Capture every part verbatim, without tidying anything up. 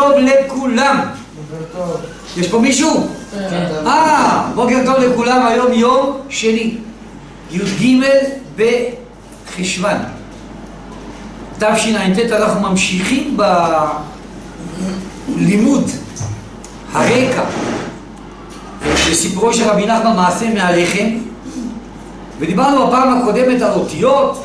טוב לכולם. יש פה מישהו? אה, בוקר טוב לכולם. היום יום שני, י"ג בחשוון תשע"ט. אנחנו ממשיכים בלימוד הרקע לסיפורו של רבי נחמן מעשה מהלחם, ודיברנו בפעם הקודמת על אותיות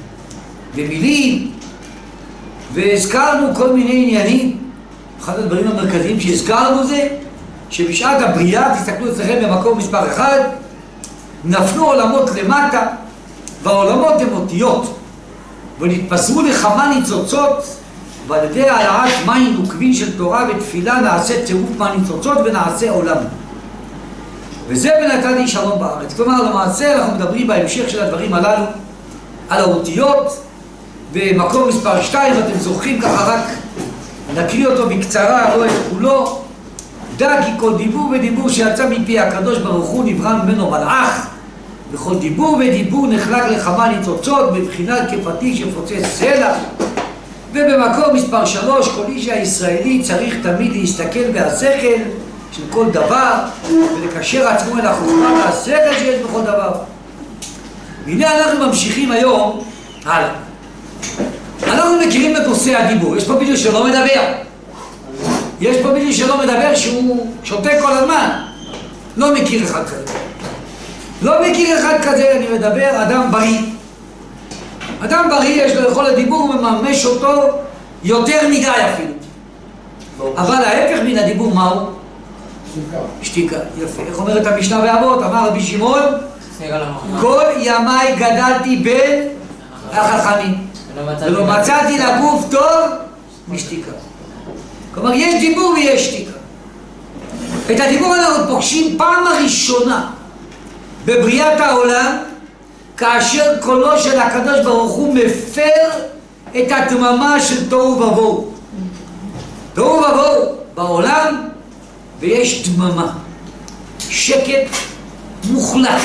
ומילים, והזכרנו כל מיני עניינים. אחד הדברים המרכזיים שהזכרנו זה שבשעת הבריאה, תסתכלו אצלכם במקום מספר אחד, נפלו עולמות למטה, והעולמות הם אותיות, ונתפזרו לכמה ניצוצות, ועל ידי העלאת מים וקבין של תורה ותפילה נעשה צירוף מהניצוצות ונעשה עולם, וזה ונתתי שלום בארץ. כלומר, למעשה אנחנו מדברים בהמשך של הדברים הללו על האותיות במקום מספר שתיים. אתם זוכרים, ככה רק נקריא אותו בקצרה, לא את כולו. דע כי כל דיבור ודיבור שיצא מפי הקדוש ברוך הוא נברא ממנו מלאך, וכל דיבור ודיבור נחלק לכמה ניצוצות בבחינת כפטיש שפוצץ סלע. ובמקום מספר שלוש, כל איש הישראלי צריך תמיד להסתכל בהשכל של כל דבר ולקשר עצמו אל החוכמה והשכל שיש בכל דבר. והנה אנחנו ממשיכים היום הלאה. אנחנו מכירים את נושא הדיבור. יש פה מישהו שלא מדבר, יש פה מישהו שלא מדבר שהוא שותה כל הזמן. לא מכיר אחד כזה, לא מכיר אחד כזה. אני מדבר אדם בריא. אדם בריא יש לו יכולת דיבור, הוא מממש אותו יותר מדי אפילו. אבל ההפך מן הדיבור מהו? שתיקה. יפה. איך אומרת המשנה באבות? אמר רבי שמעון, כל ימיי גדלתי בין החכמים ולא מצאתי לגוף טוב משתיקה. כלומר, יש דיבור ויש שתיקה. את הדיבור אנחנו פוגשים פעם הראשונה בבריאת העולם, כאשר קולו של הקדוש ברוך הוא מפר את הדממה של תוהו ובוהו. תוהו ובוהו בעולם, ויש דממה, שקט מוחלט.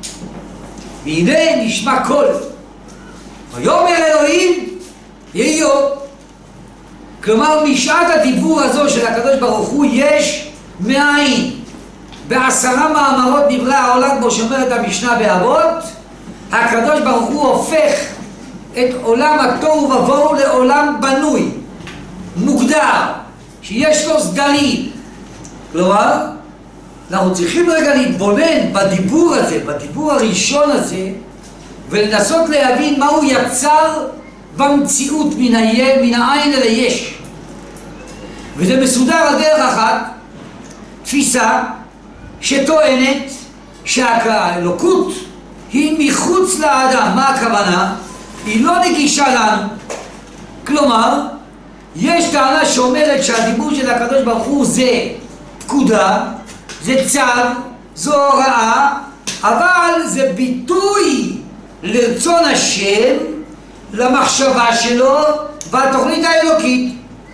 והנה נשמע קול, ויאמר אלוהים יהי אור. כלומר, משעת הדיבור הזו של הקדוש ברוך הוא יש מאין. בעשרה מאמרות נברא העולם, כמו שאומרת המשנה באבות. הקדוש ברוך הוא הופך את עולם התוהו ובוהו לעולם בנוי, מוגדר, שיש לו סדרים. כלומר, אנחנו צריכים רגע להתבונן בדיבור הזה, בדיבור הראשון הזה, ולנסות להבין מה הוא יצר במציאות מן ה- מן העין אל היש. וזה מסודר על דרך אחת, תפיסה שטוענת שהאלוקות היא מחוץ לאדם. מה הכוונה? היא לא נגישה לנו. כלומר, יש טענה שאומרת שהדיבור של הקדוש ברוך הוא זה פקודה, זה צו, זו הוראה, אבל זה ביטוי לרצון השם, למחשבה שלו והתוכנית האלוקית.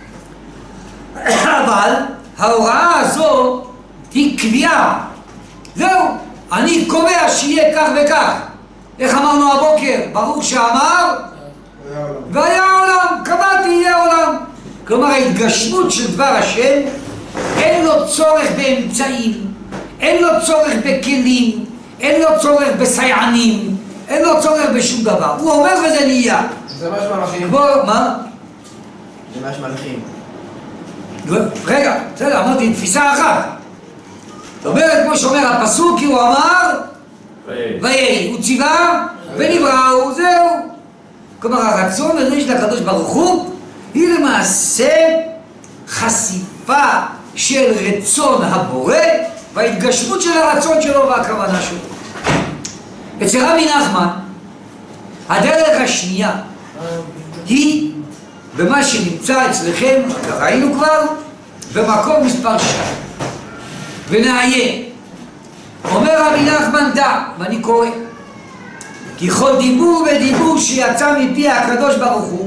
אבל ההוראה הזו היא קביעה. זהו, אני קובע שיהיה כך וכך. איך אמרנו הבוקר? ברוך שאמר והיה עולם. קבעתי יהיה עולם. כלומר, ההתגשמות של דבר השם אין לו צורך באמצעים, אין לו צורך בכלים, אין לו צורך בסייענים, אין לו צורך בשום דבר. הוא אומר וזה נהיה. זה מה שמלאכים. כמו, מה? זה מה שמלאכים. רגע, בסדר, אמרתי תפיסה אחת. זאת אומרת, כמו שאומר הפסוק, כי הוא אמר ויהי, הוא ציווה ונבראו, זהו. כלומר, הרצון הזה של הקדוש ברוך הוא היא למעשה חשיפה של רצון הבורא וההתגשמות של הרצון שלו והכוונה שלו. אצל רבי נחמן הדרך השנייה היא במה שנמצא אצלכם, ראינו כבר, במקום מספר שתיים. ונעיין. אומר רבי נחמן דע, ואני קורא, כי כל דיבור ודיבור שיצא מפי הקדוש ברוך הוא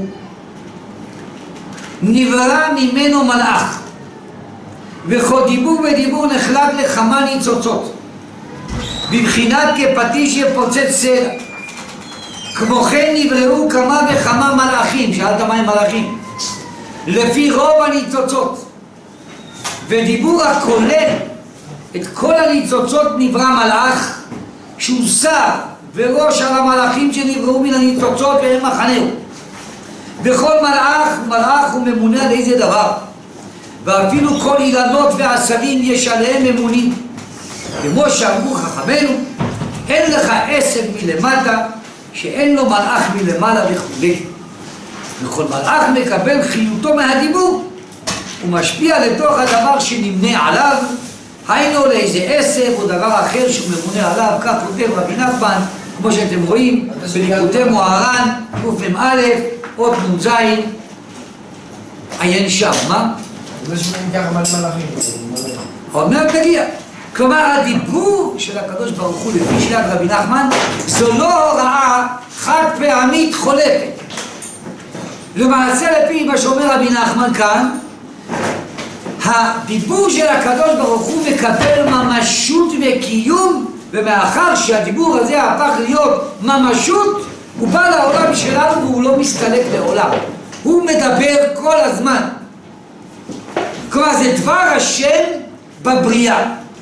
נברא ממנו מלאך, וכל דיבור ודיבור נחלק לכמה ניצוצות בבחינת כפטיש שפוצץ סלע. כמו כן נבראו כמה וכמה מלאכים. שאלת מה הם מלאכים? לפי רוב הניצוצות ודיבור הכולל את כל הניצוצות נברא מלאך, שהוא שר וראש על המלאכים שנבראו מן הניצוצות והם מחנהו. וכל מלאך מלאך הוא ממונה על איזה דבר, ואפילו כל אילנות ועשבים יש עליהם ממונים, כמו שאמרו חכמינו, אין לך עשב מלמטה שאין לו מלאך מלמעלה וכו'. וכל מלאך מקבל חיותו מהדיבור, הוא משפיע לתוך הדבר שנמנה עליו, היינו לאיזה עשב או דבר אחר שהוא ממונה עליו. כך כותב רבי נחמן, כמו שאתם רואים בליקוטי מוהר"ן קמ"א אות נ"ז, עיין שם. מה? זה שמעים ככה מלאכים. עוד מעט נגיע. כלומר, הדיבור של הקדוש ברוך הוא לפי שיטת רבי נחמן זו לא הוראה חד פעמית חולפת. למעשה לפי מה שאומר רבי נחמן כאן, הדיבור של הקדוש ברוך הוא מקבל ממשות וקיום, ומאחר שהדיבור הזה הפך להיות ממשות, הוא בא לעולם שלנו והוא לא מסתלק לעולם, הוא מדבר כל הזמן. כלומר זה דבר השם בבריאה.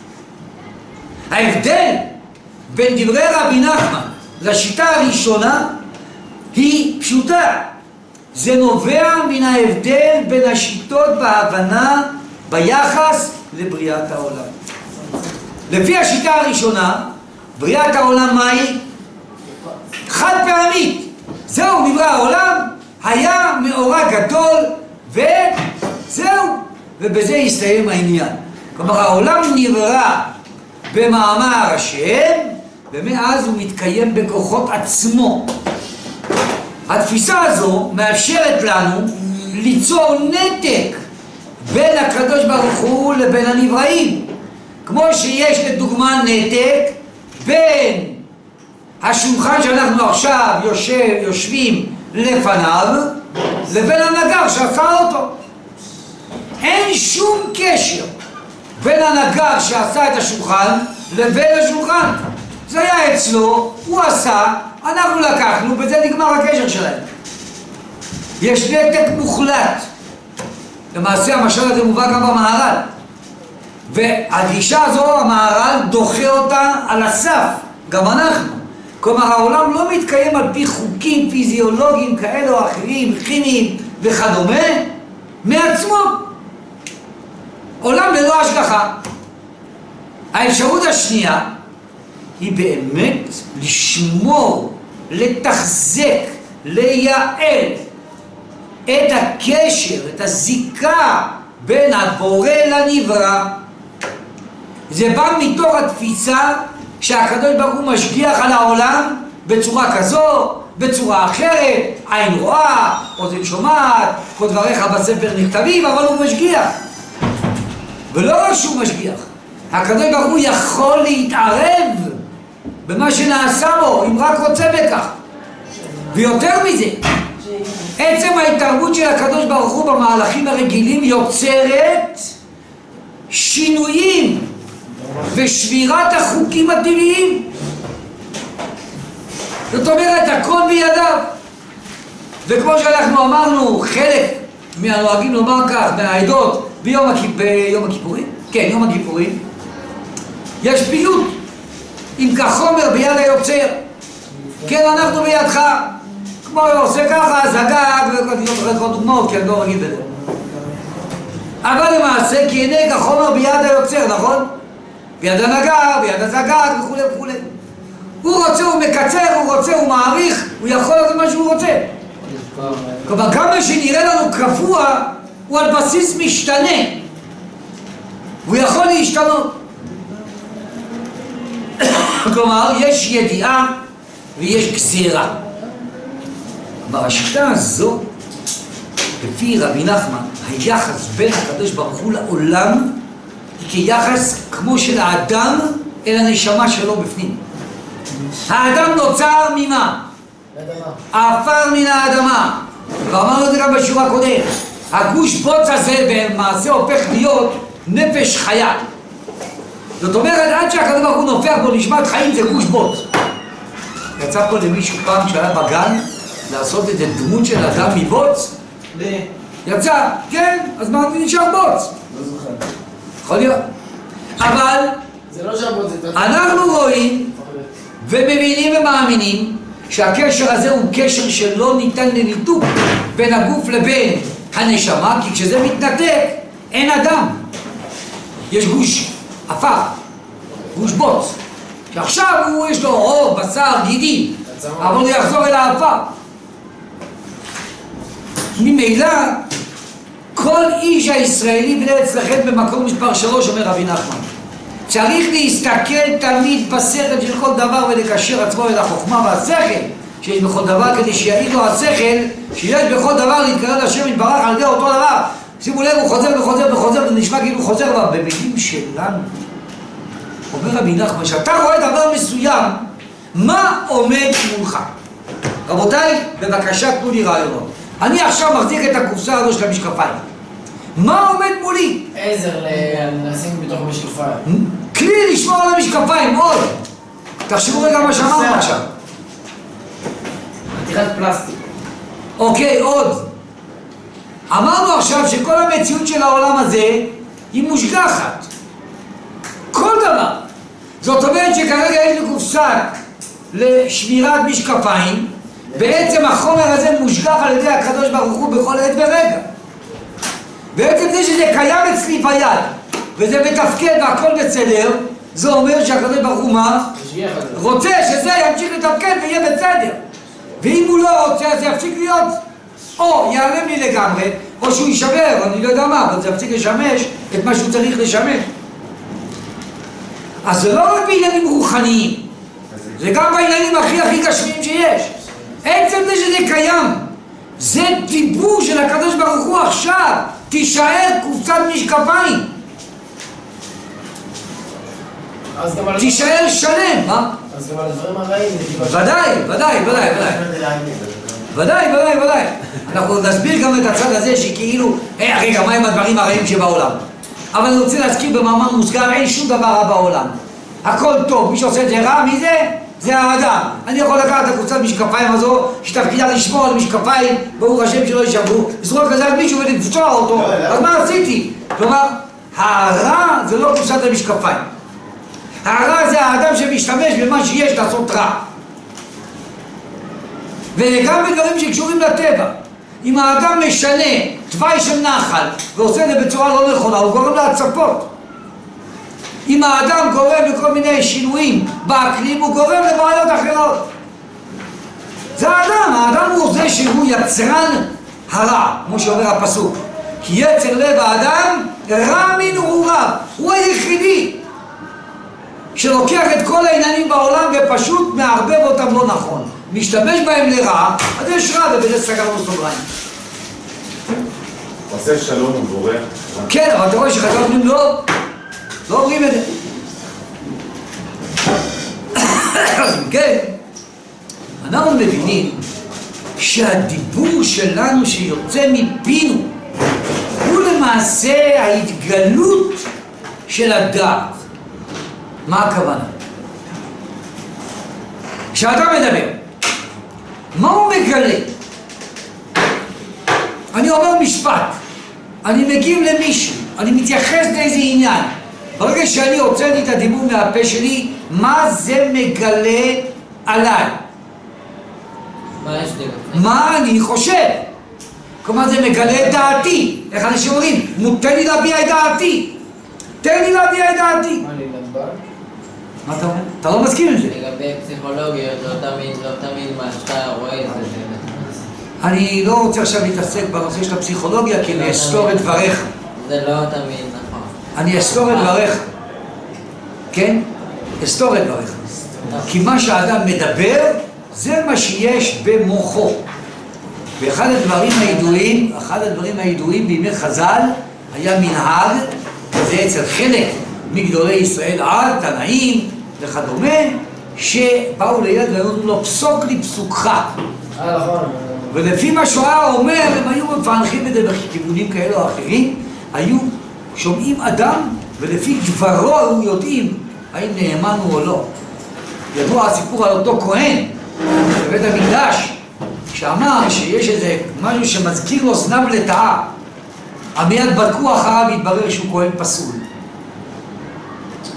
ההבדל בין דברי רבי נחמן לשיטה הראשונה היא פשוטה. זה נובע מן ההבדל בין השיטות בהבנה ביחס לבריאת העולם. לפי השיטה הראשונה, בריאת העולם מהי? חד פעמית. זהו, נברא העולם, היה מאורע גדול וזהו, ובזה הסתיים העניין. כלומר העולם נברא במאמר השם, ומאז הוא מתקיים בכוחות עצמו. התפיסה הזו מאפשרת לנו ליצור נתק בין הקדוש ברוך הוא לבין הנבראים, כמו שיש לדוגמה נתק בין השולחן שאנחנו עכשיו יושב, יושבים לפניו לבין הנגר שעשה אותו. אין שום קשר בין הנגר שעשה את השולחן לבין השולחן. זה היה אצלו, הוא עשה, אנחנו לקחנו, בזה נגמר הקשר שלהם. יש נתק מוחלט. למעשה המשל הזה מובא גם במהר"ל, והגישה הזו המהר"ל דוחה אותה על הסף, גם אנחנו. כלומר העולם לא מתקיים על פי חוקים פיזיולוגיים כאלה או אחרים, כימיים וכדומה, מעצמו. עולם ללא השגחה. האפשרות השנייה היא באמת לשמור, לתחזק, לייעל את הקשר, את הזיקה בין הבורא לנברא. זה בא מתוך התפיסה שהקדוש ברוך הוא משגיח על העולם בצורה כזו, בצורה אחרת, עין רואה, אוזן שומעת, כל דבריך בספר נכתבים, אבל הוא משגיח. ולא רק שהוא משגיח, הקדוש ברוך הוא יכול להתערב במה שנעשה בו, אם רק רוצה בכך. ויותר מזה, עצם ההתערבות של הקדוש ברוך הוא במהלכים הרגילים יוצרת שינויים ושבירת החוקים הטבעיים. זאת אומרת, הכל בידיו. וכמו שאנחנו אמרנו, חלק מהנוהגים לומר כך, מהעדות, ביום, הכיפ... ביום הכיפורים, כן, יום הכיפורים, יש פיוט עם כחומר ביד היוצר. כן, אנחנו בידך. כמו עושה ככה, זגג, וכל דוגמאות, כי אני לא רגיל בזה. אבל למעשה, כי הנה כחומר ביד היוצר, נכון? ביד הנגר, ביד הזגג, וכו' וכו'. הוא רוצה, הוא מקצר, הוא רוצה, הוא מעריך, הוא יכול לעשות מה שהוא רוצה. כלומר, כמה שנראה לנו קבוע, הוא על בסיס משתנה. הוא יכול להשתנות. כלומר, יש ידיעה ויש גזירה. בשיטה הזו, לפי רבי נחמן, היחס בין הקדוש ברוך הוא לעולם היא כיחס כמו של האדם אל הנשמה שלו בפנים. האדם נוצר ממה? עפר מן האדמה. ואמרנו את זה גם בשיעור הקודם. הגוש בוץ הזה במעשה הופך להיות נפש חיה. זאת אומרת, עד שהקדוש ברוך הוא נופח בו נשמת חיים זה גוש בוץ. יצא פה למישהו פעם שהיה בגן לעשות איזה דמות של אדם מבוץ? יצא, כן, אז מה נשאר בוץ? יכול להיות. אבל זה לא שבות, זה... אנחנו רואים ומבינים ומאמינים שהקשר הזה הוא קשר שלא ניתן לניתוק בין הגוף לבין הנשמה, כי כשזה מתנתק אין אדם. יש גוש עפר, גוש בוץ, שעכשיו הוא יש לו עור, בשר, גידים, אבל הוא יחזור אל העפר. ממילא כל איש הישראלי בני אצלכם במקום מספר שלוש, אומר רבי נחמן, צריך להסתכל תמיד בשכל של כל דבר ולקשר עצמו אל החוכמה והשכל שיש בכל דבר, כדי שיעיד לו השכל שיש בכל דבר להתקרב לשם יתברך על ידי אותו דבר. שימו לב, הוא חוזר וחוזר וחוזר, ונשמע כאילו הוא חוזר, אבל במילים שלנו אומר רבי נחמן, שאתה רואה דבר מסוים, מה עומד מולך? רבותיי, בבקשה תנו לי רעיונות. אני עכשיו מחזיק את הקופסה הזו של המשקפיים. מה עומד מולי? עזר לשים בתוך המשקפיים. כלי לשמור על המשקפיים, עוד. תחשבו רגע מה שאמרנו עכשיו. חתיכת פלסטיק. אוקיי, עוד. אמרנו עכשיו שכל המציאות של העולם הזה היא מושגחת. כל דבר. זאת אומרת שכרגע יש לי קופסה לשמירת משקפיים, בעצם החומר הזה מושגח על ידי הקדוש ברוך הוא בכל עת ורגע. בעצם זה שזה קיים אצלי ביד וזה מתפקד והכל בסדר, זה אומר שהקדוש ברוך הוא מה? רוצה שזה ימשיך לתפקד ויהיה בסדר. ואם הוא לא רוצה אז זה יפסיק להיות, או ייעלם לי לגמרי, או שהוא יישבר, אני לא יודע מה, אבל זה יפסיק לשמש את מה שהוא צריך לשמש. אז זה לא רק בעניינים רוחניים, זה גם בעניינים הכי הכי גשמיים שיש. עצם זה שזה קיים, זה דיבור של הקדוש ברוך הוא עכשיו, תישאר קופסת משקפיים, תישאר שלם, מה? אז גם על הדברים הרעים ודאי, ודאי, ודאי, ודאי, ודאי, ודאי. אנחנו נסביר גם את הצד הזה שכאילו, רגע, מה הם הדברים הרעים שבעולם? אבל אני רוצה להזכיר במאמר מוסגר, אין שום דבר רע בעולם, הכל טוב. מי שעושה את זה רע, מי זה? זה האדם. אני יכול לקחת את הקבוצת משקפיים הזו שתפקידה לשמור על משקפיים, ברוך השם שלא יישברו, לזרוק לזה על מישהו ולפצוע אותו, אז מה עשיתי? כלומר, הרע זה לא קבוצת המשקפיים, הרע זה האדם שמשתמש במה שיש לעשות רע. וגם בדברים שקשורים לטבע, אם האדם משנה תוואי של נחל ועושה את זה בצורה לא נכונה, הוא גורם להצפות. אם האדם גורם לכל מיני שינויים באקלים, הוא גורם לבעיות אחרות. זה האדם, האדם הוא זה שהוא יצרן הרע, כמו שאומר הפסוק, כי יצר לב האדם רע מנעוריו. הוא היחידי שלוקח את כל העניינים בעולם ופשוט מערבב אותם לא נכון, משתמש בהם לרע, אז יש רע ובזה סגרנו סוגריים. עושה שלום ובורח. כן, אבל אתה רואה שחז"ל אומרים לא, לא אומרים את זה. כן, אנחנו מבינים שהדיבור שלנו שיוצא מפינו הוא למעשה ההתגלות של הדעת. מה הכוונה? כשאדם מדבר, מה הוא מגלה? אני אומר משפט, אני מגיב למישהו, אני מתייחס לאיזה עניין. ברגע שאני הוצאתי את הדיבור מהפה שלי, מה זה מגלה עליי? מה יש לי? מה אני חושב? כלומר זה מגלה את דעתי. איך אנשים אומרים? תן לי להביע את דעתי, תן לי להביע את דעתי. מה לי נדבר? מה אתה אומר? אתה לא מסכים עם זה? לגבי פסיכולוגיה, לא תמיד, לא תמיד מה שאתה רואה זה... אני לא רוצה עכשיו להתעסק בנושא של הפסיכולוגיה, כי אני אסתור את דבריך. זה לא תמיד נכון. אני אסתור את דבריך. כן? אסתור את דבריך. כי מה שהאדם מדבר, זה מה שיש במוחו. ואחד הדברים הידועים, אחד הדברים הידועים בימי חז"ל, היה מנהג, זה אצל חלק מגדולי ישראל, עד תנאים וכדומה, שבאו ליד ואומרים לו, פסוק לי פסוקך. אה, נכון. ולפי מה שהוא היה אומר, הם היו מפענחים את זה בכיוונים כאלה או אחרים, היו שומעים אדם, ולפי דברו היו יודעים האם נאמן הוא או לא. ידוע הסיפור על אותו כהן בבית המקדש, שאמר שיש איזה משהו שמזכיר לו זנב לטאה, המיד בדקו אחריו והתברר שהוא כהן פסול.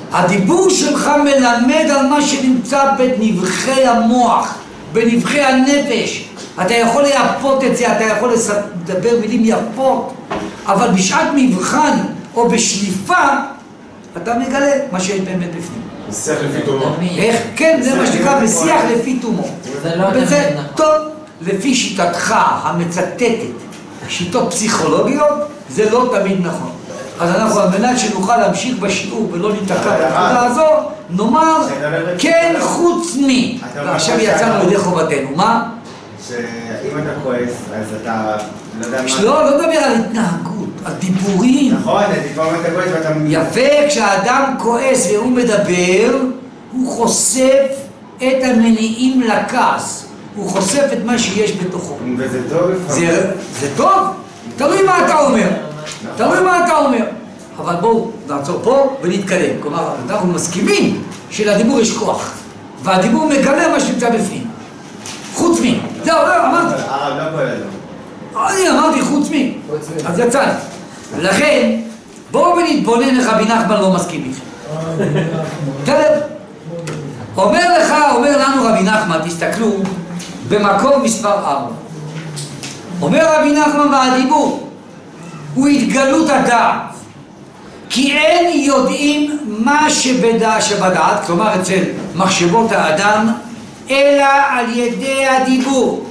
הדיבור שלך מלמד על מה שנמצא בנבחי המוח, בנבחי הנפש. אתה יכול לייפות את זה, אתה יכול לדבר מילים יפות, אבל בשעת מבחן או בשליפה, אתה מגלה מה שיש באמת בפנים. בשיח לפי תומו. איך? כן, זה מה שנקרא בשיח לפי תומו. זה לא וזה תמיד נכון. טוב, לפי שיטתך המצטטת, שיטות פסיכולוגיות, זה לא תמיד נכון. אז אנחנו, על מנת שנוכל להמשיך בשיעור ולא ניתקע בנקודה הזו, נאמר, כן חוץ מי. ועכשיו יצאנו לידי חובתנו. מה? שאם אתה כועס, אז אתה לא יודע מה... לא, לא מדבר על התנהגות, על דיבורים. נכון, אז לפעמים אתה כועס ואתה... יפה, כשהאדם כועס והוא מדבר, הוא חושף את המניעים לכעס. הוא חושף את מה שיש בתוכו. וזה טוב לפעמים. זה, זה טוב? תלוי מה אתה אומר. תלוי מה אתה אומר. אבל בואו נעצור פה ונתקדם. כלומר, אנחנו מסכימים שלדיבור יש כוח. והדיבור מגלה מה שנמצא בפנים. חוץ מי. זהו, לא, אמרתי. הרב לא כולל לו. אני אמרתי חוץ מי. אז יצאנו. לכן, בואו ונתבונן איך רבי נחמן לא מסכים איתכם. בסדר? אומר לך, אומר לנו רבי נחמן, תסתכלו, במקום מספר ארבע. אומר רבי נחמן והדיבור, הוא התגלות הדעת. כי אין יודעים מה שבדע, שבדעת, כלומר אצל מחשבות האדם, אלא על ידי הדיבור.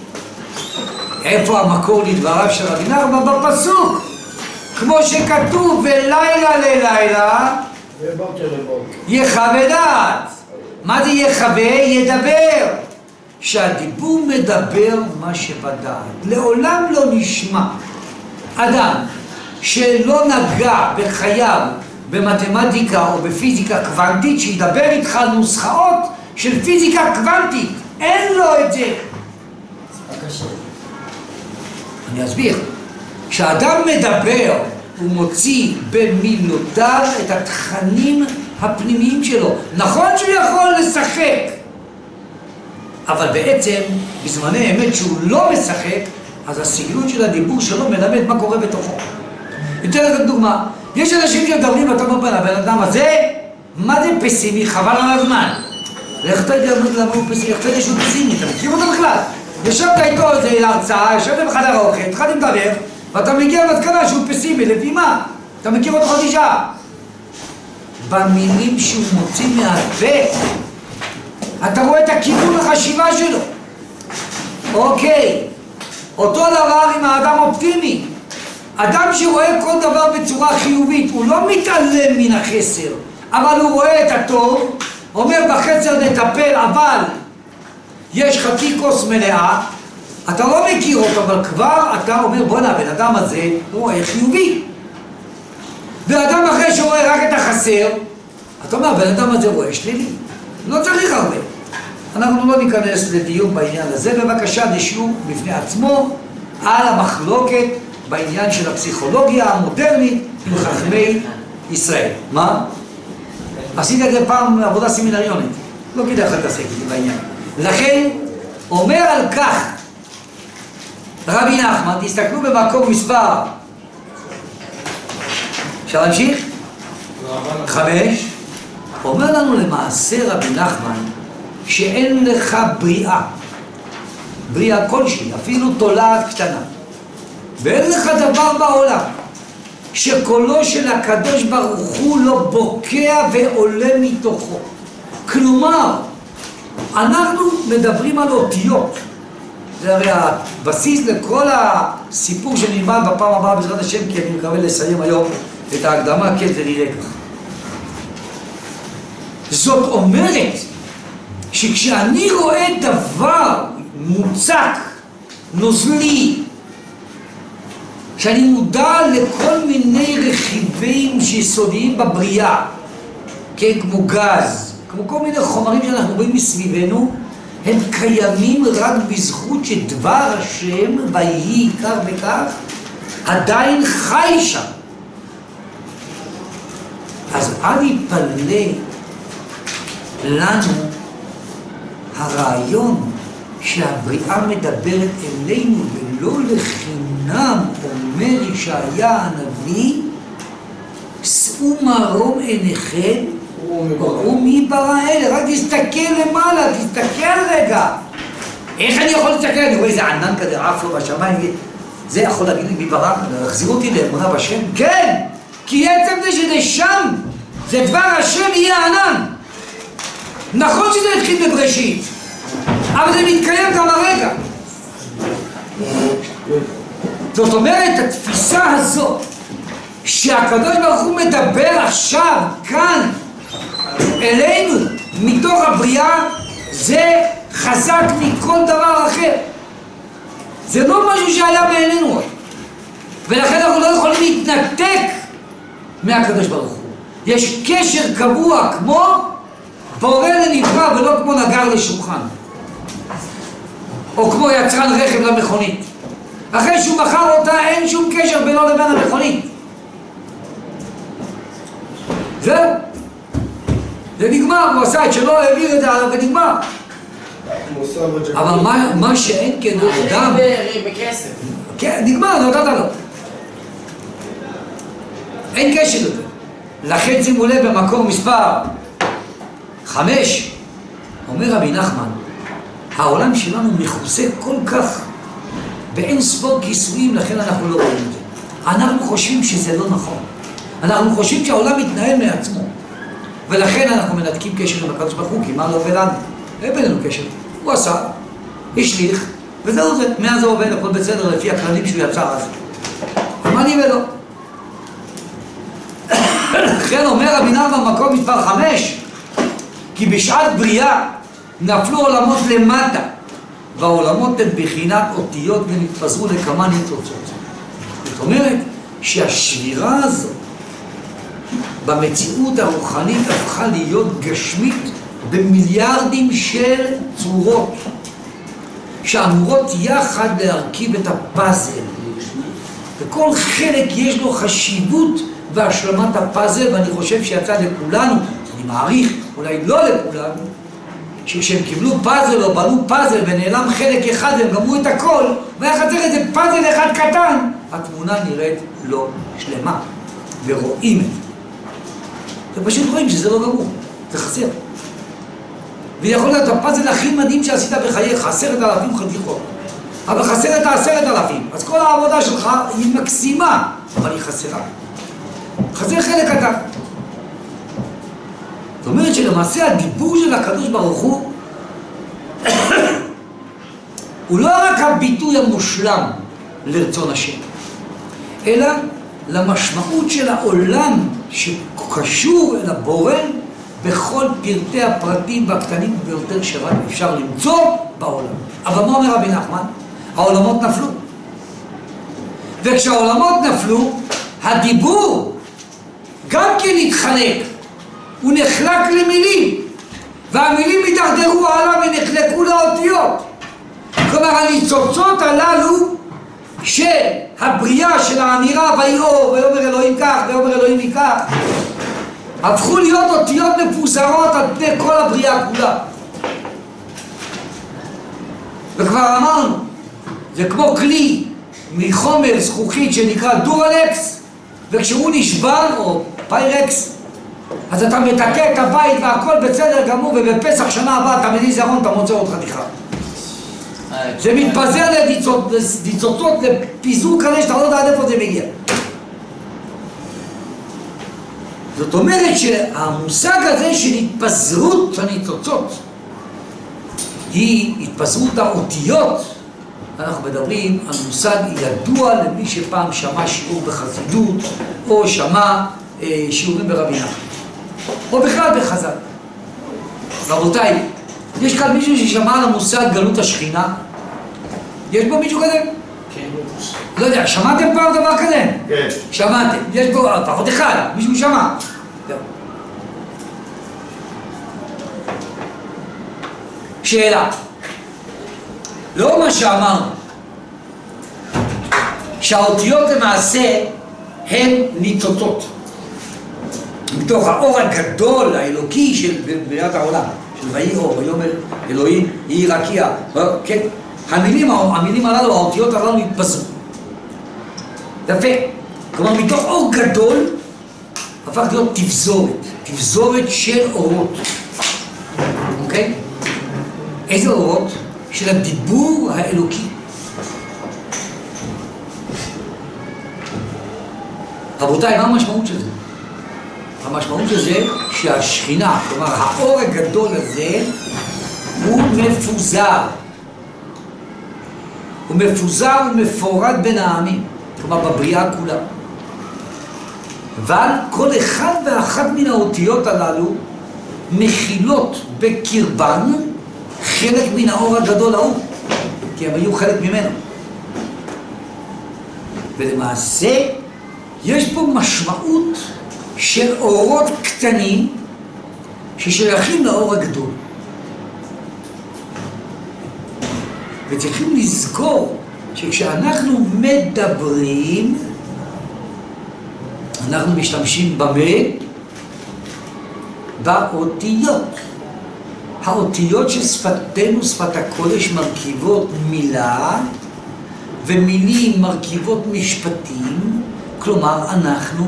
איפה המקור לדבריו של רבי נחמן? בפסוק. כמו שכתוב, ולילה ללילה ובוקר לבוקר. יחווה דעת. מה זה יחווה? ידבר. שהדיבור מדבר מה שבדעת. לעולם לא נשמע אדם שלא נגע בחייו במתמטיקה או בפיזיקה קוונטית שידבר איתך על נוסחאות של פיזיקה קוונטית. אין לו את זה. אני אסביר. כשאדם מדבר הוא מוציא במילותיו את התכנים הפנימיים שלו. נכון שהוא יכול לשחק, אבל בעצם בזמני אמת שהוא לא משחק, אז הסגלות של הדיבור שלו מלמד מה קורה בתוכו. אתן לכם דוגמה. יש אנשים שמדברים ואתה אומר הבן אדם הזה, מה זה פסימי? חבל על הזמן. איך אתה יודע למה הוא פסימי? איך אתה יודע שהוא פסימי? אתה מכיר אותו בכלל? ישבת איתו איזה להרצאה, ישבת בחדר האוכל, התחלתי לדבר, ואתה מגיע למסקנה שהוא פסימי. לפי מה? אתה מכיר אותו חצי שעה. במילים שהוא מוציא מהפה, אתה רואה את הכיוון החשיבה שלו. אוקיי, אותו דבר עם האדם אופטימי. אדם שרואה כל דבר בצורה חיובית, הוא לא מתעלם מן החסר, אבל הוא רואה את הטוב, אומר בחסר נטפל, אבל יש חצי כוס מלאה, אתה לא מכיר אותו, אבל כבר אתה אומר בוא נע, בן אדם הזה הוא רואה חיובי. ואדם אחרי שרואה רק את החסר, אתה אומר, בן אדם הזה רואה שלילי. לא צריך הרבה. אנחנו לא ניכנס לדיון בעניין הזה, בבקשה נשיעור בפני עצמו על המחלוקת בעניין של הפסיכולוגיה המודרנית עם חכמי ישראל. מה? עשית את זה פעם עבודה סמינריונית. לא כדאי לך להתעסק איתי בעניין. לכן, אומר על כך רבי נחמן, תסתכלו במקום מספר. אפשר להמשיך? חמש. אומר לנו למעשה רבי נחמן שאין לך בריאה, בריאה כלשהי, אפילו תולעת קטנה, ואין לך דבר בעולם שקולו של הקדוש ברוך הוא לא בוקע ועולה מתוכו. כלומר, אנחנו מדברים על אותיות. זה הרי הבסיס לכל הסיפור שנלמד בפעם הבאה בעזרת השם, כי אני מקווה לסיים היום את ההקדמה, כן, זה נראה כך. זאת אומרת שכשאני רואה דבר מוצק, נוזלי, שאני מודע לכל מיני רכיבים שיסודיים בבריאה, כן, כמו גז, כמו כל מיני חומרים שאנחנו רואים מסביבנו, הם קיימים רק בזכות שדבר השם ויהי כך וכך עדיין חי שם. אז אל יפלא לנו הרעיון שהבריאה מדברת אלינו, ולא לחינם אומר ישעיה הנביא, שאו מרום עיניכם הוא מי ברא אלה, רק תסתכל למעלה, תסתכל רגע. איך אני יכול להסתכל? אני רואה איזה ענן כזה עף לו בשמיים, זה יכול להגיד לי מי ברא? להחזיר אותי לאמונה בשם? כן! כי עצם זה שזה שם, זה דבר השם יהיה ענן. נכון שזה התחיל בבראשית, אבל זה מתקיים גם הרגע. זאת אומרת, התפיסה הזאת שהקדוש ברוך הוא מדבר עכשיו, כאן, אלינו, מתוך הבריאה, זה חזק מכל דבר אחר. זה לא משהו שהיה בעינינו, ולכן אנחנו לא יכולים להתנתק מהקדוש ברוך הוא. יש קשר קבוע כמו בורא לנברא ולא כמו נגר לשולחן, או כמו יצרן רכב למכונית. אחרי שהוא מכר אותה אין שום קשר בינו לבין המכונית. זהו, זה נגמר, הוא עשה את שלא, העביר את זה עליו ונגמר. אבל מה, מה שאין כן האדם... בכסף. כן, נגמר, נתת לו. אין קשר לזה. לכן שימו לב במקור מספר חמש, אומר רבי נחמן, העולם שלנו מכוסה כל כך באין ספור כיסויים, לכן אנחנו לא רואים את זה. אנחנו חושבים שזה לא נכון. אנחנו חושבים שהעולם מתנהל מעצמו. ולכן אנחנו מנתקים קשר עם הקדוש ברוך הוא, כי מה לא עובד לנו? אין בינינו קשר. הוא עשה, השליך, וזהו זה. מאז זה עובד, הכל בסדר לפי הכללים שהוא יצר אז. מה אני ולא? לכן אומר רבי נחמן במקום מספר חמש, כי בשעת בריאה נפלו עולמות למטה, והעולמות הן בחינת אותיות ונתפזרו לכמה ניצוצות. זאת אומרת שהשבירה הזאת במציאות הרוחנית הפכה להיות גשמית במיליארדים של צורות שאמורות יחד להרכיב את הפאזל, וכל חלק יש לו חשיבות בהשלמת הפאזל. ואני חושב שיצא לכולנו, אני מעריך, אולי לא לכולנו, שכשהם קיבלו פאזל או בנו פאזל ונעלם חלק אחד והם גמרו את הכל והיה חסר איזה פאזל אחד קטן, התמונה נראית לא שלמה ורואים את זה. אתם פשוט רואים שזה לא גמור, זה חסר. ויכול להיות הפאזל הכי מדהים שעשית בחייך, עשרת אלפים חתיכות, אבל חסר את העשרת אלפים, אז כל העבודה שלך היא מקסימה, אבל היא חסרה. חסר חלק קטן. זאת אומרת שלמעשה הדיבור של הקדוש ברוך הוא הוא לא רק הביטוי המושלם לרצון השם, אלא למשמעות של העולם שקשור אל הבורא בכל פרטי הפרטים והקטנים ביותר שרק אפשר למצוא בעולם. אבל מה אומר רבי נחמן? העולמות נפלו. וכשהעולמות נפלו, הדיבור גם כן התחלק. הוא נחלק למילים, והמילים התדרדרו הלאה ונחלקו לאותיות. כלומר, הניצוצות הללו של הבריאה, של האמירה ויהי אור, ויאמר אלוהים כך, ויאמר אלוהים כך, הפכו להיות אותיות מפוזרות על פני כל הבריאה כולה. וכבר אמרנו, זה כמו כלי מחומר זכוכית שנקרא דורלקס, וכשהוא נשבר, או פיירקס, אז אתה מתקה את הבית והכל בסדר גמור, ובפסח שנה הבאה אתה מזיז ארון, אתה מוצא עוד חתיכה. זה מתפזר לדיצוצות, לפיזור כזה שאתה לא יודע איפה זה מגיע. זאת אומרת שהמושג הזה של התפזרות הניצוצות היא התפזרות האותיות. אנחנו מדברים על מושג ידוע למי שפעם שמע שיעור בחסידות או שמע אה, שיעורים ברבי נחמן או בכלל בחז"ל. רבותיי, יש כאן מישהו ששמע על המושג גלות השכינה? יש פה מישהו כזה? כן. לא יודע, שמעתם פעם דבר כזה? כן. שמעתם, יש פה פחות אחד, מישהו שמע? שאלה, לא מה שאמרנו, שהאותיות למעשה הן ניצוצות מתוך האור הגדול האלוקי של בריאת העולם, של ויהי אור, ויאמר אלוהים יהי רקיע, כן? המילים, המילים הללו, האותיות הללו התפזרו. יפה. כלומר, מתוך אור גדול, הפך להיות תבזורת, תבזורת של אורות. אוקיי? איזה אורות? של הדיבור האלוקי. רבותיי, מה המשמעות של זה? המשמעות של זה שהשכינה, כלומר האור הגדול הזה, הוא מפוזר. הוא מפוזר ומפורד בין העמים, כלומר בבריאה כולה. אבל כל אחד ואחת מן האותיות הללו מכילות בקרבן חלק מן האור הגדול ההוא, כי הם היו חלק ממנו. ולמעשה יש פה משמעות של אורות קטנים ששייכים לאור הגדול. וצריכים לזכור שכשאנחנו מדברים, אנחנו משתמשים במה? באותיות. האותיות של שפתנו, שפת הקודש, מרכיבות מילה, ומילים מרכיבות משפטים, כלומר אנחנו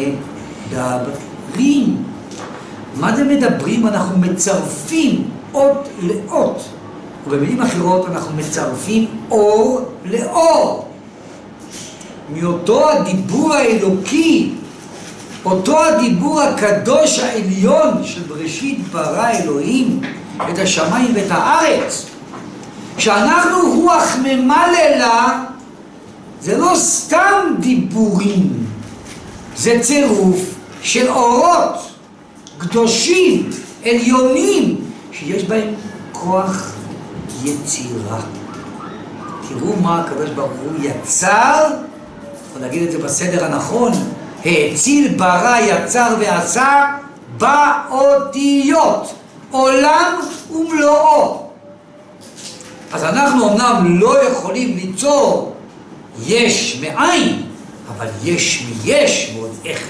מדברים. מה זה מדברים? אנחנו מצרפים אות לאות. ובמילים אחרות אנחנו מצרפים אור לאור. מאותו הדיבור האלוקי, אותו הדיבור הקדוש העליון של בראשית ברא אלוהים את השמיים ואת הארץ, שאנחנו רוח ממללה, זה לא סתם דיבורים, זה צירוף של אורות קדושים, עליונים, שיש בהם כוח יצירה. תראו מה הקדוש ברוך הוא יצר, או נגיד את זה בסדר הנכון, האציל, ברא, יצר ועשה באותיות, עולם ומלואו. אז אנחנו אמנם לא יכולים ליצור יש מאין, אבל יש מיש ועוד איך.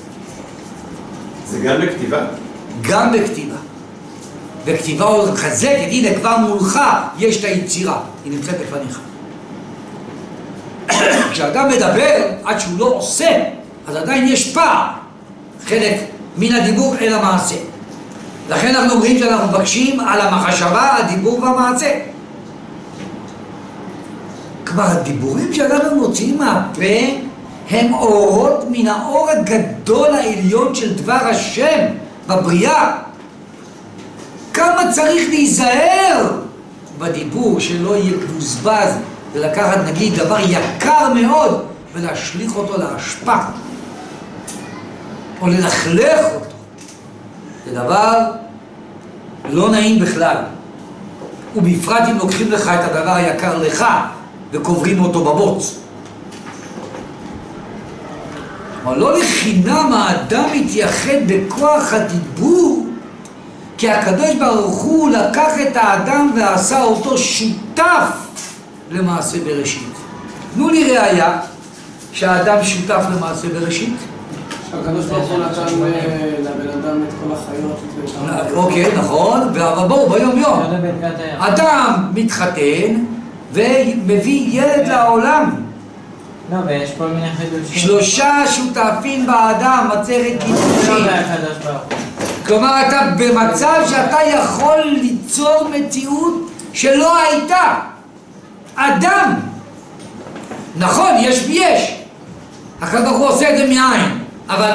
זה גם בכתיבה? גם בכתיבה. בכתיבה עוד חזק, הנה כבר מולך יש את היצירה, היא נמצאת לפניך. כשאדם מדבר, עד שהוא לא עושה, אז עדיין יש פער, חלק מן הדיבור אל המעשה. לכן אנחנו אומרים שאנחנו מבקשים על המחשבה, הדיבור והמעשה. כבר הדיבורים שאנחנו מוציאים מהפה הם אורות מן האור הגדול העליון של דבר השם בבריאה. כמה צריך להיזהר בדיבור שלא יהיה מבוזבז ולקחת נגיד דבר יקר מאוד ולהשליך אותו להשפע או ללכלך אותו. זה דבר לא נעים בכלל, ובפרט אם לוקחים לך את הדבר היקר לך וקוברים אותו בבוץ. אבל לא לחינם האדם מתייחד בכוח הדיבור, כי הקדוש ברוך הוא לקח את האדם ועשה אותו שותף למעשה בראשית. תנו לי ראיה שהאדם שותף למעשה בראשית. הקדוש ברוך הוא נתן לבן אדם את כל החיות. אוקיי, נכון, אבל בואו ביום יום. אדם מתחתן ומביא ילד לעולם. לא, ויש כל מיני חידושים. שלושה שותפים באדם, עצרת קידושין. כלומר, אתה במצב שאתה יכול ליצור מציאות שלא הייתה. אדם. נכון, יש ויש. הקדוש ברוך הוא עושה את זה מאין. אבל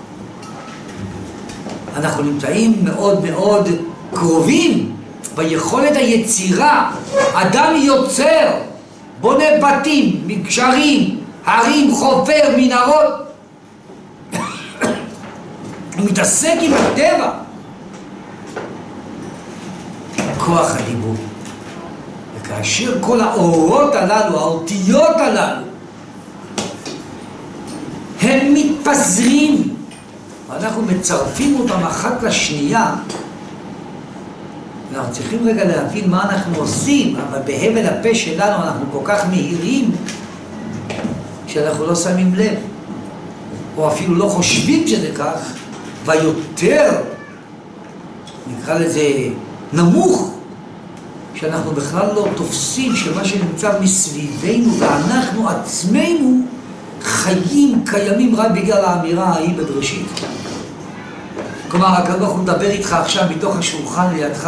אנחנו נמצאים מאוד מאוד קרובים ביכולת היצירה. אדם יוצר, בונה בתים, מגשרים, הרים, חופר, מנהרות. הוא מתעסק עם הטבע. כוח הדיבור. וכאשר כל האורות הללו, האותיות הללו, הם מתפזרים, ואנחנו מצרפים אותם אחת לשנייה, אנחנו צריכים רגע להבין מה אנחנו עושים, אבל בהבל הפה שלנו אנחנו כל כך מהירים, שאנחנו לא שמים לב, או אפילו לא חושבים שזה כך, ויותר, נקרא לזה נמוך, שאנחנו בכלל לא תופסים שמה שנמצא מסביבנו ואנחנו עצמנו חיים, קיימים רק בגלל האמירה ההיא בבראשית. כלומר, הקדוש ברוך הוא מדבר איתך עכשיו מתוך השולחן לידך,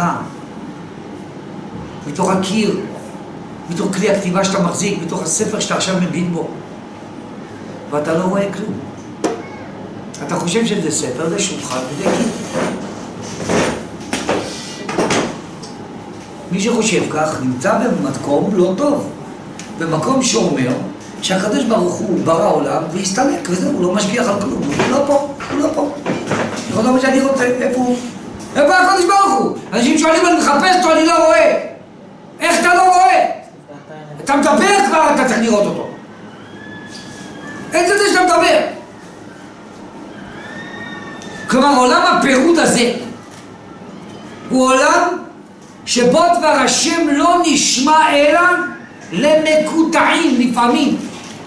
מתוך הקיר, מתוך כלי הכתיבה שאתה מחזיק, מתוך הספר שאתה עכשיו מבין בו, ואתה לא רואה כלום. אתה חושב שזה ספר, זה שולחן וזה קיר. מי שחושב כך נמצא במקום לא טוב, במקום שאומר שהקדוש ברוך הוא ברא עולם והסתלק וזהו, הוא לא משגיח על כלום, הוא לא פה, הוא לא פה. יכול להיות שאני רוצה, איפה הוא? איפה הקדוש ברוך הוא? אנשים שואלים, אני מחפש אותו, אני לא רואה. איך אתה לא רואה? אתה מדבר כבר, אתה צריך לראות אותו. איזה זה שאתה מדבר? כלומר, עולם הפירוד הזה הוא עולם שבו דבר השם לא נשמע אלא למקוטעים לפעמים.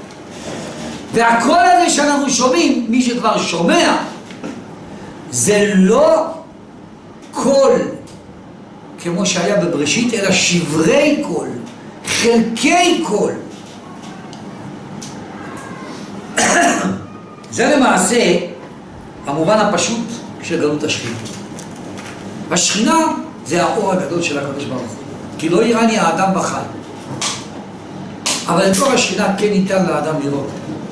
והקול הזה שאנחנו שומעים, מי שכבר שומע, זה לא קול כמו שהיה בבראשית, אלא שברי קול, חלקי קול. זה למעשה המובן הפשוט של גלות השכינה. השכינה זה האור הגדול של הקדוש ברוך הוא, כי לא יראני האדם בחי. אבל את אור השכינה כן ניתן לאדם לראות.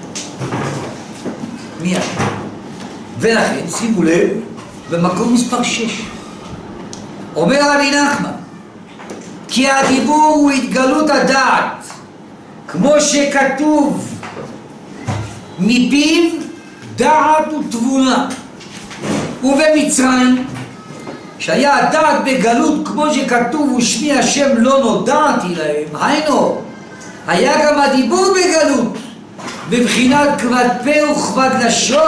מיד. ולכן, שימו לב, במקום מספר שש, אומר רבי נחמן, כי הדיבור הוא התגלות הדעת, כמו שכתוב, מפיו דעת ותבונה. ובמצרים, שהיה הדעת בגלות, כמו שכתוב, ושמי השם לא נודעתי להם, היינו, היה גם הדיבור בגלות, בבחינת כבד פה וכבד לשון.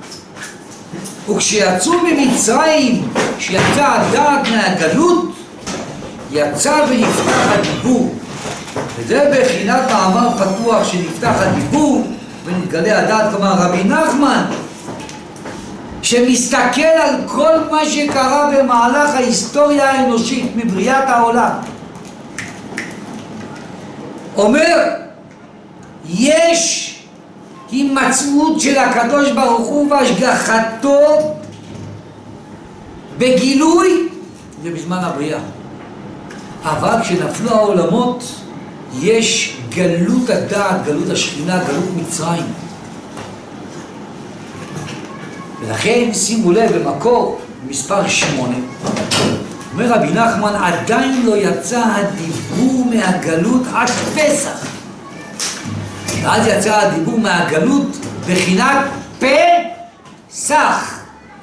וכשיצאו ממצרים, כשיצא הדעת מהגלות, יצא ונפתח הדיבור. וזה בבחינת מאמר פתוח שנפתח הדיבור ונתגלה הדעת. כלומר, רבי נחמן, שמסתכל על כל מה שקרה במהלך ההיסטוריה האנושית מבריאת העולם, אומר, יש הימצאות של הקדוש ברוך הוא והשגחתו בגילוי ובזמן הבריאה. אבל כשנפלו העולמות יש גלות הדעת, גלות השכינה, גלות מצרים. ולכן שימו לב, במקור מספר שמונה אומר רבי נחמן, עדיין לא יצא הדיבור מהגלות עד פסח. ואז יצא הדיבור מהגלות בחינת פסח,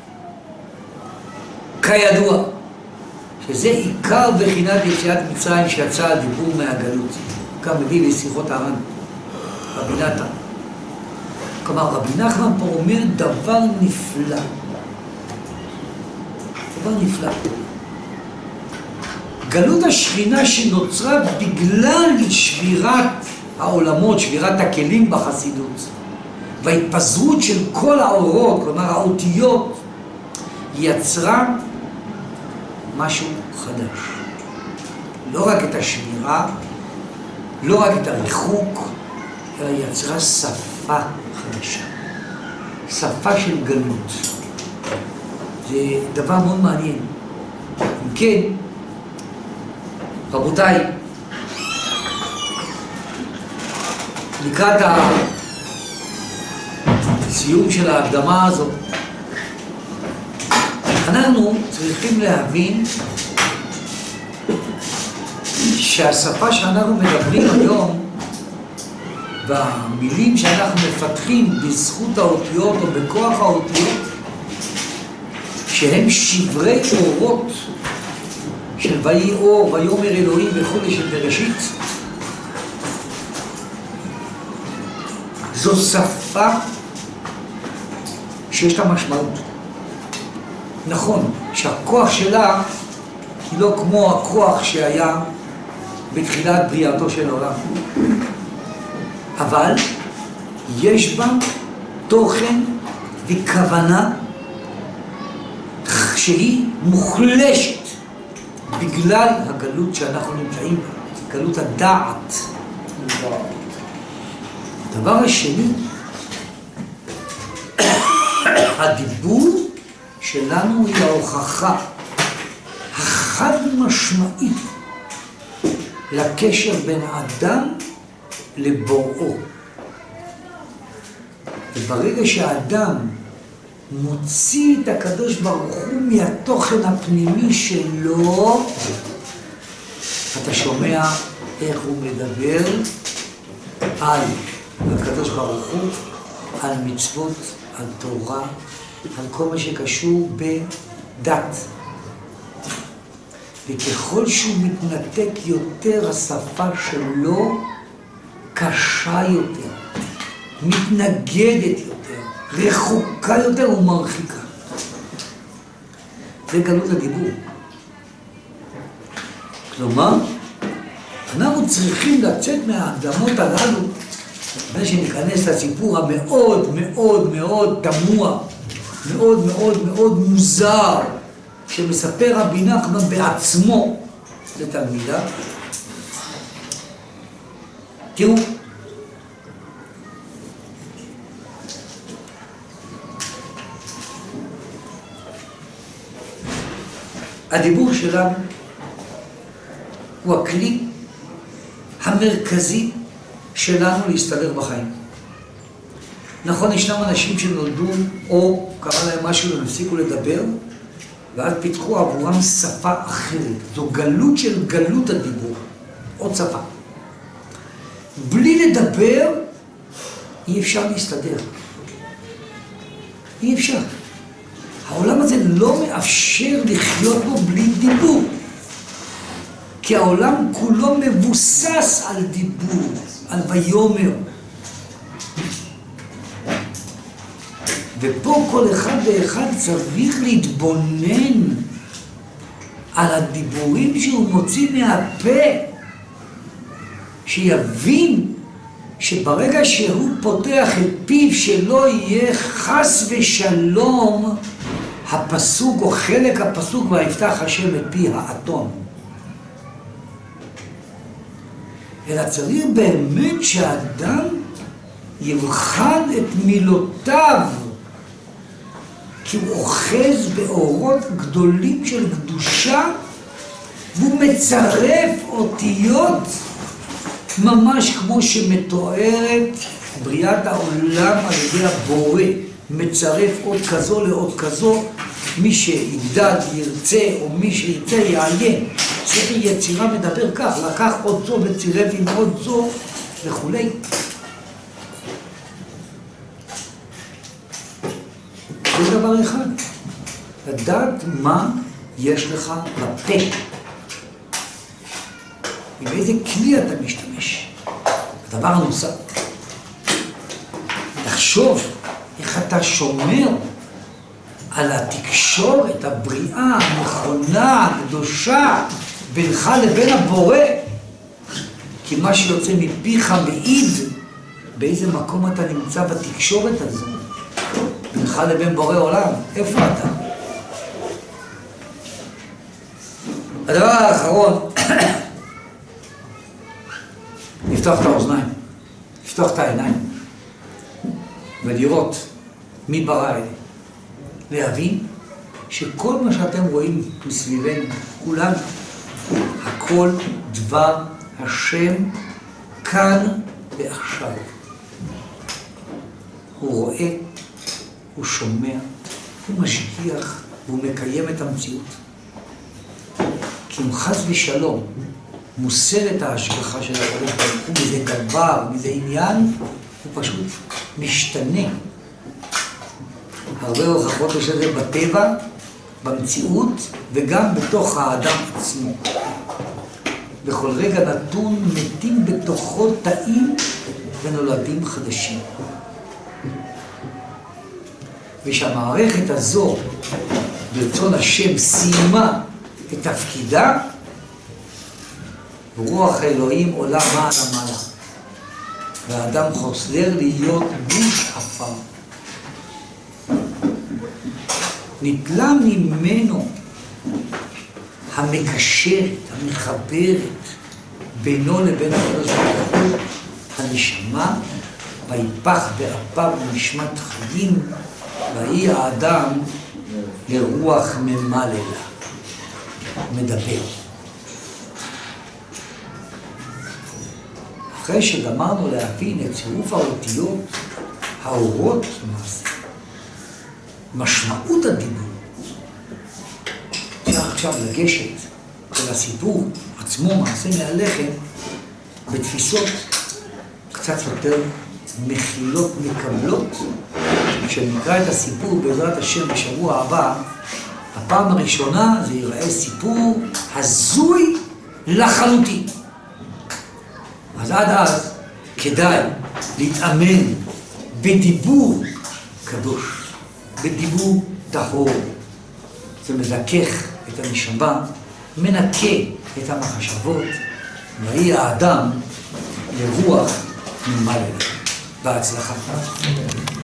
כידוע, שזה עיקר בחינת יציאת מצרים, שיצא הדיבור מהגלות. כאן מביא לשיחות הר"ן, רבי נתן. כלומר, רבי נחמן פה אומר דבר נפלא. דבר נפלא. גלות השכינה שנוצרה בגלל שבירת העולמות, שבירת הכלים בחסידות, וההתפזרות של כל האורות, כלומר האותיות, יצרה משהו חדש. לא רק את השבירה, לא רק את הריחוק, אלא יצרה שפה חדשה. שפה של גלות. זה דבר מאוד מעניין. אם כן, רבותיי, לקראת הסיום של ההקדמה הזאת, אנחנו צריכים להבין שהשפה שאנחנו מדברים היום והמילים שאנחנו מפתחים בזכות האותיות או בכוח האותיות, שהם שברי אורות של ויהי אור, ויאמר אלוהים וכו' של בראשית, זו שפה שיש לה משמעות. נכון שהכוח שלה היא לא כמו הכוח שהיה בתחילת בריאתו של העולם, אבל יש בה תוכן וכוונה שהיא מוחלשת בגלל הגלות שאנחנו נמצאים בה, גלות הדעת. הדבר השני, הדיבור שלנו היא ההוכחה החד משמעית לקשר בין האדם לבוראו. וברגע שהאדם מוציא את הקדוש ברוך הוא מהתוכן הפנימי שלו, אתה שומע איך הוא מדבר על הקדוש ברוך הוא, על מצוות, על תורה, על כל מה שקשור בדת. וככל שהוא מתנתק יותר, השפה שלו קשה יותר, מתנגדת יותר, רחוקה יותר ומרחיקה. זה גלות הדיבור. כלומר, אנחנו צריכים לצאת מהאדמות הללו, לפני שניכנס לסיפור המאוד מאוד מאוד תמוה, מאוד מאוד מאוד מוזר, שמספר רבי נחמן בעצמו לתלמידיו. תראו, הדיבור שלנו הוא הכלי המרכזי שלנו להסתדר בחיים. נכון, ישנם אנשים שנולדו או קרה להם משהו והם הפסיקו לדבר, ואז פיתחו עבורם שפה אחרת. זו גלות של גלות הדיבור, עוד שפה. בלי לדבר אי אפשר להסתדר. אי אפשר. העולם הזה לא מאפשר לחיות בו בלי דיבור. כי העולם כולו מבוסס על דיבור, על ויאמר. ופה כל אחד ואחד צריך להתבונן על הדיבורים שהוא מוציא מהפה, שיבין שברגע שהוא פותח את פיו שלא יהיה חס ושלום הפסוק או חלק הפסוק ויפתח השם את פי האתון. אלא צריך באמת שהאדם יבחן את מילותיו, כי הוא אוחז באורות גדולים של קדושה, והוא מצרף אותיות ממש כמו שמתוארת בריאת העולם על ידי הבורא. מצרף עוד כזו לעוד כזו, מי שיגדל ירצה או מי שירצה יעיין. ספר יצירה מדבר כך, לקח עוד זו וצירף עם עוד זו וכולי. זה דבר אחד, לדעת מה יש לך בפה, עם איזה כלי אתה משתמש. הדבר הנוסף, תחשוב איך אתה שומר על התקשורת, הבריאה, הנכונה, הקדושה, בינך לבין הבורא. כי מה שיוצא מפיך מעיד באיזה מקום אתה נמצא בתקשורת הזו. בינך לבין בורא עולם, איפה אתה? הדבר האחרון, לפתוח את האוזניים, לפתוח את העיניים, ולראות מי ברא אלה. להבין שכל מה שאתם רואים מסביבנו, כולם, הכל דבר השם כאן ועכשיו. הוא רואה, הוא שומע, הוא משגיח, והוא מקיים את המציאות. כי אם חס ושלום מוסר את ההשגחה של הקדוש ברוך הוא מזה דבר, מזה עניין, הוא פשוט משתנה. הרבה הוכחות יש לזה בטבע, במציאות, וגם בתוך האדם עצמו. בכל רגע נתון מתים בתוכו תאים ונולדים חדשים. ושהמערכת הזו, ברצון השם, סיימה את תפקידה, רוח האלוהים עולה מעלה מעלה. והאדם חוזר להיות גוש עפר. נתלה ממנו המקשרת, המחברת בינו לבין הקדוש ברוך הוא, הנשמה, ויפח באפיו נשמת חיים, ויהי האדם לרוח ממללה, מדבר. אחרי שגמרנו להבין את צירוף האותיות, האורות למעשה, משמעות הדיבור, צריך עכשיו לגשת אל הסיפור עצמו, מעשה מהלחם, בתפיסות קצת יותר מכילות, מקבלות. כשנקרא את הסיפור בעזרת השם בשבוע הבא, הפעם הראשונה זה ייראה סיפור הזוי לחלוטין. אז עד אז כדאי להתאמן בדיבור קדוש, בדיבור טהור. זה מזכך את הנשמה, מנקה את המחשבות, ויהי האדם לרוח ממללה. בהצלחה.